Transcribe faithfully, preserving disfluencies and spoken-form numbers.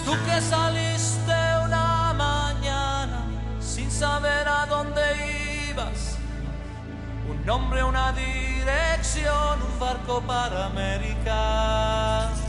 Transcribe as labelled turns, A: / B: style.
A: Tú que saliste una mañana sin saber a dónde ibas, un nombre, una dirección, un barco para América.